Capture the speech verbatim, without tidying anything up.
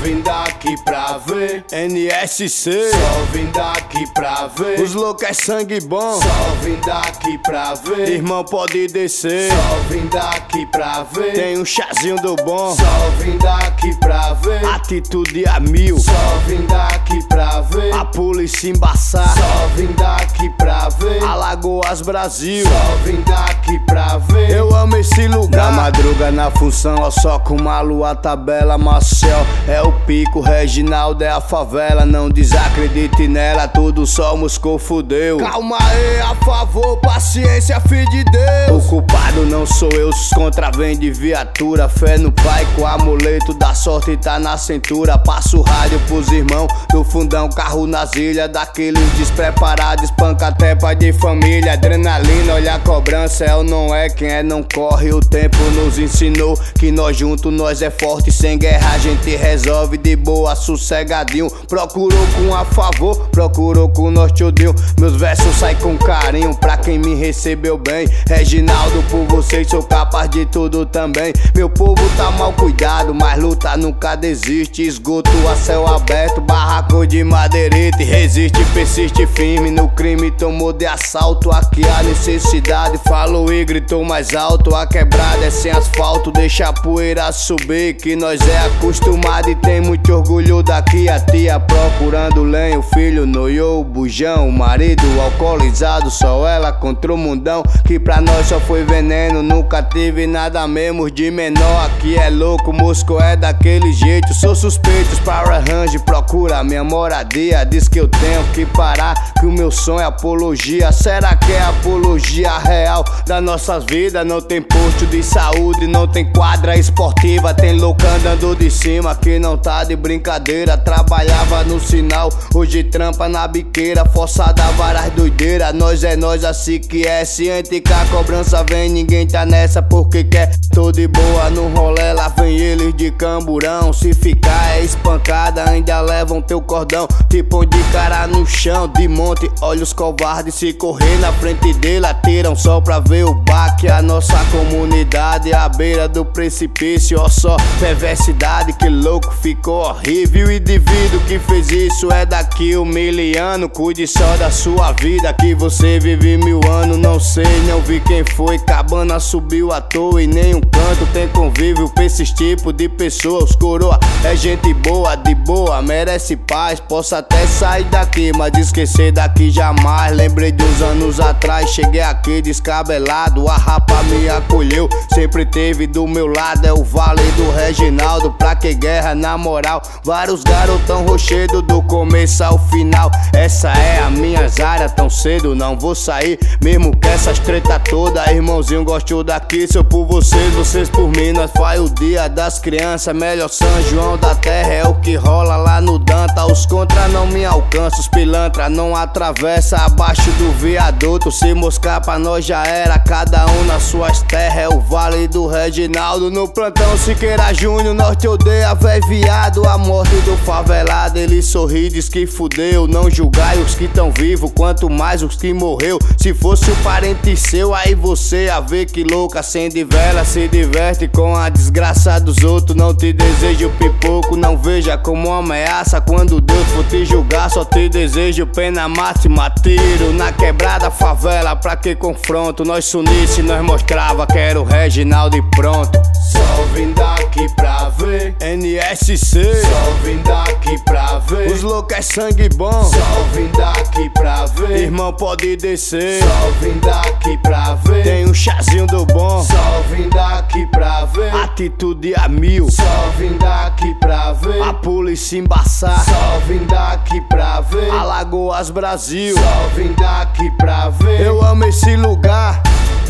vim daqui pra ver N S C, só vim daqui pra ver os loucos é sangue bom. Só vim daqui pra ver Irmão, pode descer, só vim daqui pra ver tem um chazinho do bom. Só vim daqui pra ver Atitude a mil, Só vim daqui pra ver a polícia embaçar. Só vim daqui pra ver Alagoas, Brasil, Só vim daqui pra ver eu amo esse lugar. Na madruga, na função, ó, só com uma lua, tabela. Marcel é o pico, Reginaldo é a favela. Não desacredite nela, tudo somos confudeu. Calma aí, a favor, paciência, filho de Deus. O culpado não sou eu, se contra vem de viatura. Fé no pai com amuleto da sorte tá na cintura. Passo o rádio pros irmãos do fundão, carro nas ilhas daqueles despreparados, espanca até pai de família. Adrenalina, olha a cobrança, é ou não é, quem é não corre. O tempo nos ensinou que nós juntos nós é forte. Sem guerra a gente resolve de boa, sossegadinho. Procurou com a favor, procurou com norte odeio. Meus versos saem com carinho pra quem me recebeu bem. Reginaldo, por vocês sou capaz de tudo também. Meu povo tá mal cuidado, mas luta nunca desiste. Esgoto a céu aberto, barraco de madeirite. Resiste, persiste firme no crime, tomou de assalto. Aqui a necessidade falou e gritou mais alto. A quebrada é sem asfalto, deixa a poeira subir, que nós é acostumado e tem muito orgulho daqui. A tia procurando lenha, o filho noiou o bujão, o marido alcoolizado, só ela contra o mundão, que pra nós só foi veneno, nunca tive nada mesmo de menor. Aqui é louco, Moscou é daquele jeito, sou suspeito para arranjo, procura minha moradia. Diz que eu tenho que parar, que o meu sonho é apologia. Será que é apologia real das nossas vidas? Não tem posto de saúde, não tem quadra esportiva, tem louco andando de cima que não tá de brincadeira. Trabalhava no sinal, hoje trampa na biqueira, forçada várias doideiras. Nós é nós assim que é, ciente que a cobrança vem, ninguém tá nessa porque quer. Tô de boa no rolê, lá vem eles de camburão. Se ficar é espancada, ainda levam teu cordão, te põe de cara no chão, de monte. Olha os covardes, se correr na frente dele atiram só pra ver o baque. A nossa comunidade à beira do precipício, ó só perversidade, que louco, ficou horrível. O indivíduo que fez isso é daqui humilhando. Cuide só da sua vida, que você vive mil anos. Não sei, não vi quem foi, cabana subiu à toa e nem um canto tem convívio pra esses tipos de pessoas. Coroa é gente boa, de boa, merece paz. Posso até sair daqui, mas esquecer daqui jamais. Lembrei de uns anos atrás, cheguei aqui descabelado, a rapa me acolheu, sempre teve do meu lado. É o Vale do Reginaldo, pra que guerra na moral. Vários garotão rochedo do começo ao final. Essa é a minha área, tão cedo não vou sair, mesmo que essas treta toda. Irmãozinho, gosto daqui, sou por vocês, vocês por mim. Nós faz o dia das crianças, melhor São João da terra, é o que rola lá no Danta. Os contra não me alcançam, os pilantra não atravessa abaixo do viaduto. Se moscar pra nós já era, cada um nas suas terras. É o Vale do Reginaldo no plantão Siqueira Júnior. Norte odeia, véi viado, a morte do favelado. Ele sorri, diz que fudeu. Não julgai os que tão vivos, quanto mais os que morreu. Se fosse o parente seu, aí você ia ver que louca. Acende vela, se diverte com a desgraça dos outros. Não te desejo pipoco, não veja como uma ameaça. Quando Deus for te julgar, só te desejo pena máxima. Tiro na quebrada, favela, pra que confronto? Nós sunisse, nós mostrava que era o Reginaldo e pronto. Só vim daqui pra ver N S C, só vim daqui pra ver os loucos é sangue bom. Só vim daqui pra ver Irmão, pode descer, Só vim daqui pra ver tem um chazinho do bom. Só vim daqui pra ver Atitude a mil, Só vim daqui pra ver a polícia embaçar. Só vim daqui pra ver Alagoas, Brasil, Só vim daqui pra ver eu amo esse lugar.